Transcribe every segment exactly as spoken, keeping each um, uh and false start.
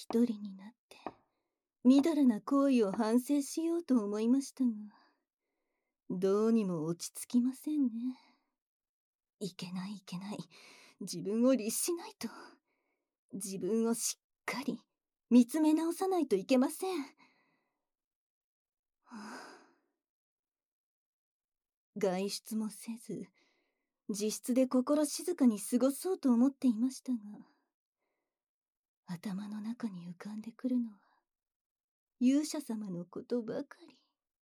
一人になってみだらな行為を反省しようと思いましたが、どうにも落ち着きませんね。いけないいけない、自分を律しないと。自分をしっかり見つめ直さないといけません。はあ、外出もせず自室で心静かに過ごそうと思っていましたが、頭の中に浮かんでくるのは勇者様のことばかり。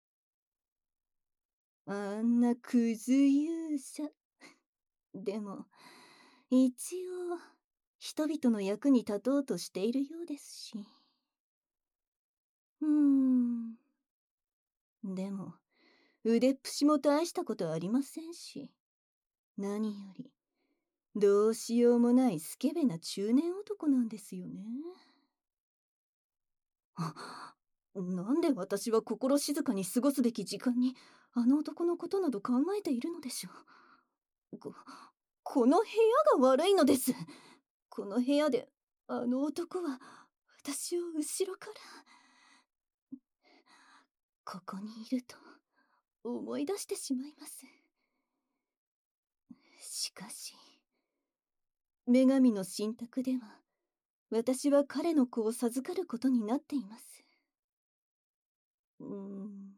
あんなクズ勇者。でも一応人々の役に立とうとしているようですし。うーんでも腕っぷしも大したことありませんし、何よりどうしようもないスケベな中年男なんですよね。あ、なんで私は心静かに過ごすべき時間にあの男のことなど考えているのでしょう。こ、この部屋が悪いのです。この部屋であの男は私を後ろから。ここにいると思い出してしまいます。しかし女神の神託では私は彼の子を授かることになっています。うーん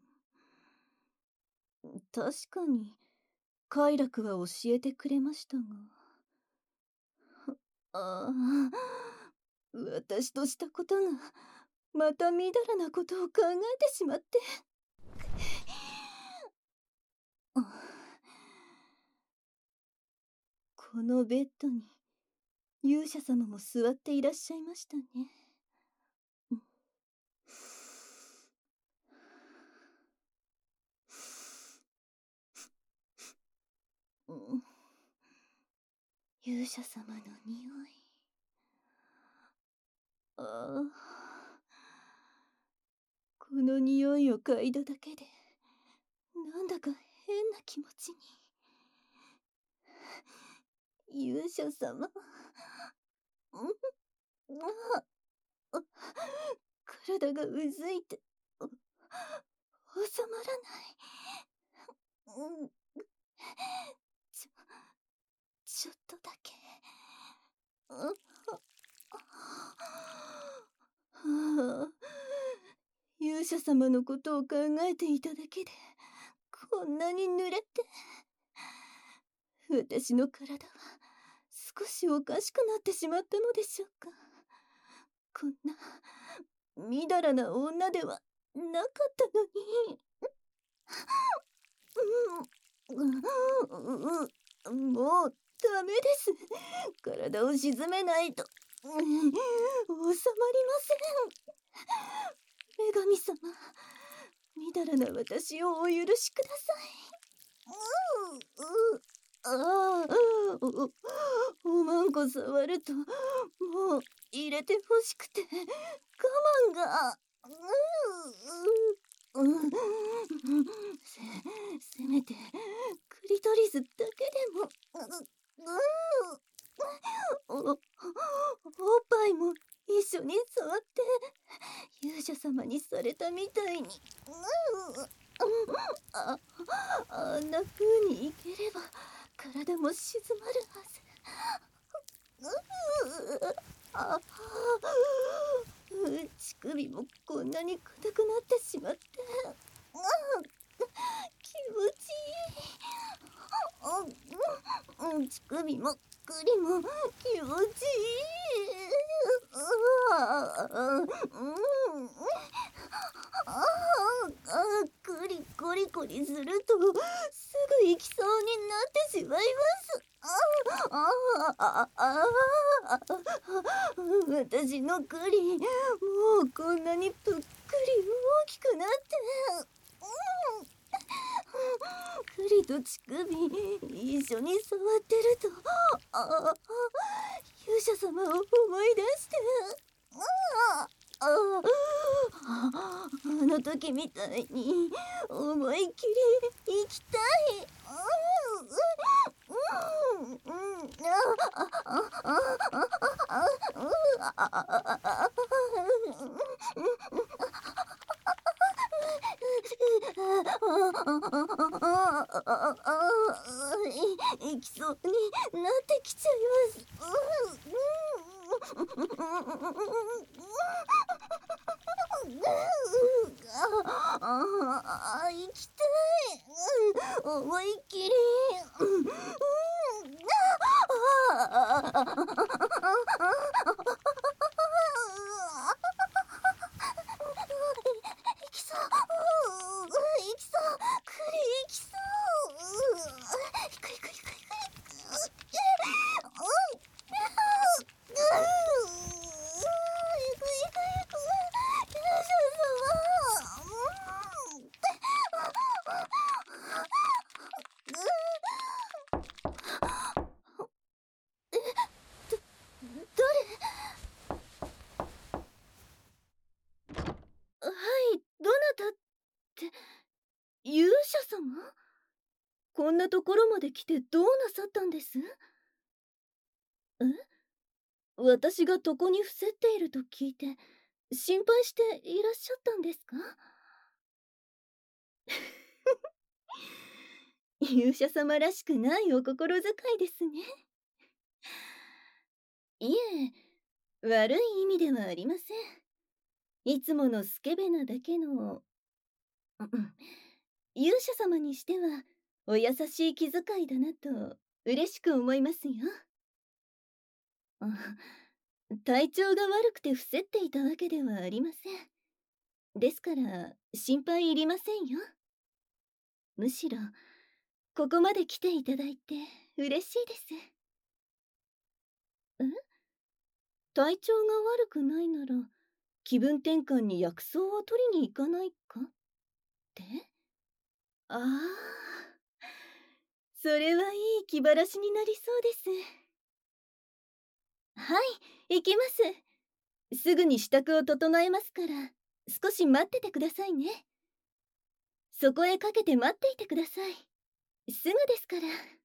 確かに快楽は教えてくれましたが、ああ、私としたことがまたみだらなことを考えてしまって。このベッドに勇者様も座っていらっしゃいましたね。うん、勇者様の匂い。ああ、この匂いを嗅いだだけでなんだか変な気持ちに。勇者様、ああ、体がうずいて収まらない。ちょちょっとだけ。はあ、勇者様のことを考えていただけでこんなに濡れて。私の体は少しおかしくなってしまったのでしょうか。こんなみだらな女ではなかったのに。うん、もうダメです。体を沈めないと収まりません。女神様、みだらな私をお許しください。ううああ、お、おまんこ触るともう入れてほしくて我慢が。うううせせめてクリトリスだけでも。ううおおっぱいも一緒に触って勇者様にされたみたいに。ああんな風にいければ体も静まるはず。ああ、乳首もこんなに硬くなってしまって。気持ちいい。乳首も栗も気持ちいい。クリコリコリするとすぐ行きそうになってしまいます。私の栗もうこんなにぷっくり大きくなって。栗と乳首一緒に触ってるとああ勇者様を思い出して。あああの時みたいに思いっきり行きたい。 ようになってきちゃいます。ああ、行きたい。思いっきり。あ行きそう。行きそう。くり行きそう。行く行く行く行く。はい、どなたって、勇者様？こんなところまで来てどうなさったんです？え？私が床に伏せっていると聞いて、心配していらっしゃったんですか？勇者様らしくないお心遣いですね。いえ、悪い意味ではありません。いつものスケベなだけの、うん、勇者様にしてはお優しい気遣いだなと嬉しく思いますよ。あ、体調が悪くて伏せっていたわけではありません。ですから心配いりませんよ。むしろここまで来ていただいて嬉しいです。え？体調が悪くないなら気分転換に薬草を取りに行かないかって？ああ、それはいい気晴らしになりそうです。はい、行きます。すぐに支度を整えますから、少し待っててくださいね。そこへかけて待っていてください。すぐですから。